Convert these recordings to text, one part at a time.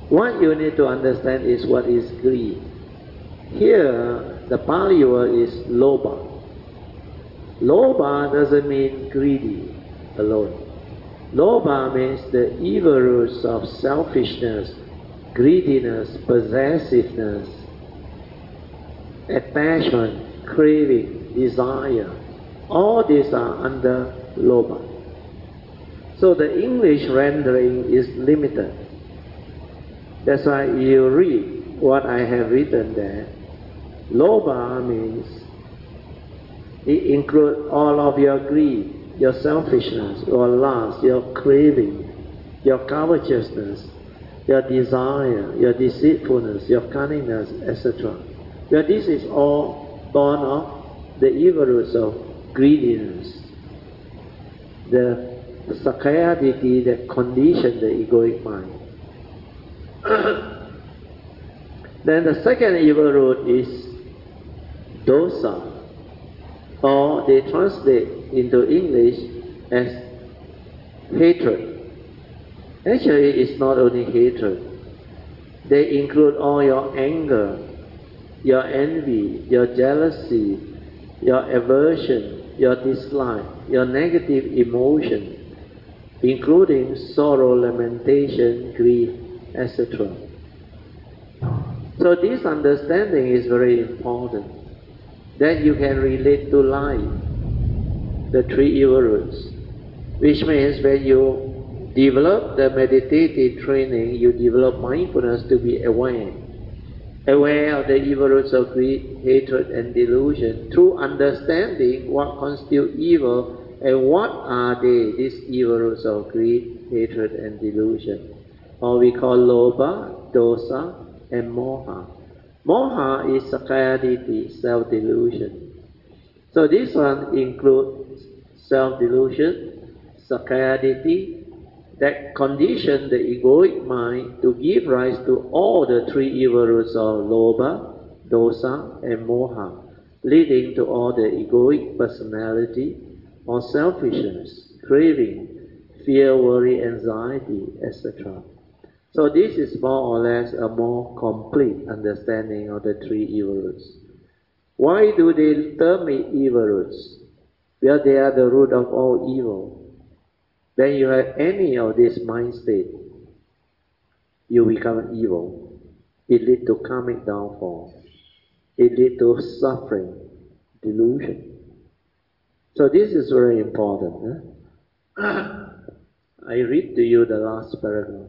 What you need to understand is what is greed. Here, the Pali word is lobha. Lobha doesn't mean greedy alone. Lobha means the evil roots of selfishness, greediness, possessiveness, attachment, craving, desire. All these are under lobha. So the English rendering is limited. That's why you read what I have written there. Lobha means it includes all of your greed, your selfishness, your lust, your craving, your covetousness, your desire, your deceitfulness, your cunningness, etc. Well, this is all born of the evil roots of greediness, the Sakayaditi that condition the egoic mind. Then the second evil root is dosa, or they translate into English as hatred. Actually, it's not only hatred. They include all your anger, your envy, your jealousy, your aversion, your dislike, your negative emotion, including sorrow, lamentation, grief, etc. So this understanding is very important, that you can relate to life, the three evil roots, which means when you develop the meditative training, you develop mindfulness to be aware of the evil roots of greed, hatred and delusion, through understanding what constitutes evil and what are they, these evil roots of greed, hatred and delusion, or we call lobha, dosa and moha. Moha is sakayaditi, self-delusion. So this one includes self-delusion, sakayaditi, that condition the egoic mind to give rise to all the three evil roots of lobha, dosa and moha, leading to all the egoic personality or selfishness, craving, fear, worry, anxiety, etc. So this is more or less a more complete understanding of the three evil roots. Why do they term it evil roots? Well, they are the root of all evil. When you have any of this mind state, you become evil. It leads to karmic downfall. It leads to suffering, delusion. So this is very important. I read to you the last paragraph.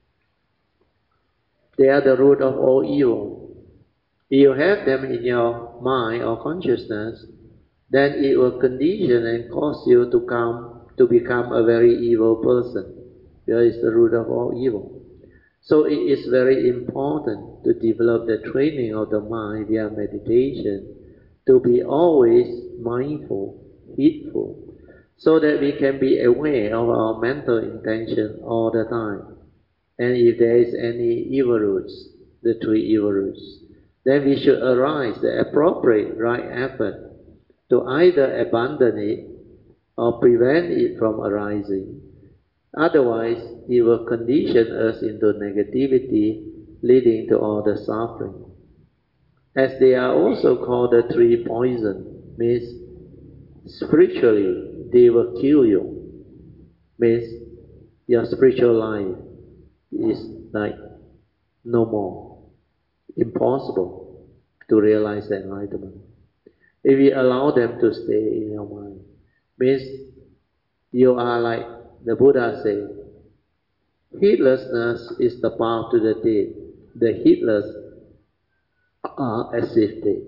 They are the root of all evil. If you have them in your mind or consciousness, then it will condition and cause you to become a very evil person. That is the root of all evil. So it is very important to develop the training of the mind via meditation, to be always mindful, heedful, so that we can be aware of our mental intention all the time. And if there is any evil roots, the three evil roots, then we should arise the appropriate right effort to either abandon it or prevent it from arising. Otherwise, it will condition us into negativity, leading to all the suffering. As they are also called the three poison, means spiritually they will kill you, means your spiritual life is like no more, impossible to realize the enlightenment. If we allow them to stay in your mind, means you are like the Buddha said, heedlessness is the path to the dead. The heedless are as if dead.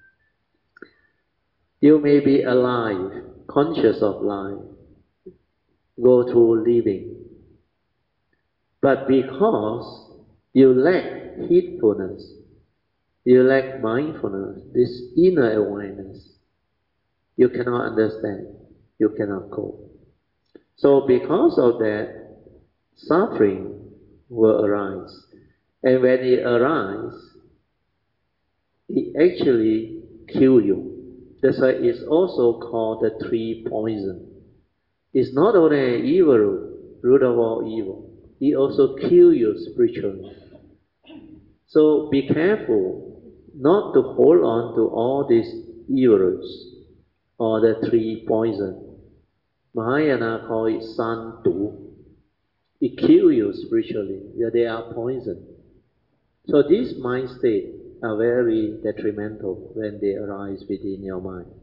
You may be alive, conscious of life, go through living. But because you lack heedfulness, you lack mindfulness, this inner awareness, you cannot understand, you cannot cope. So because of that, suffering will arise. And when it arises, it actually kills you. That's why it's also called the three poison. It's not only an evil root of all evil, it also kills you spiritually. So be careful not to hold on to all these evils or the three poison. Mahayana call it san tu. It kills you spiritually. Yeah, they are poison. So these mind states are very detrimental when they arise within your mind.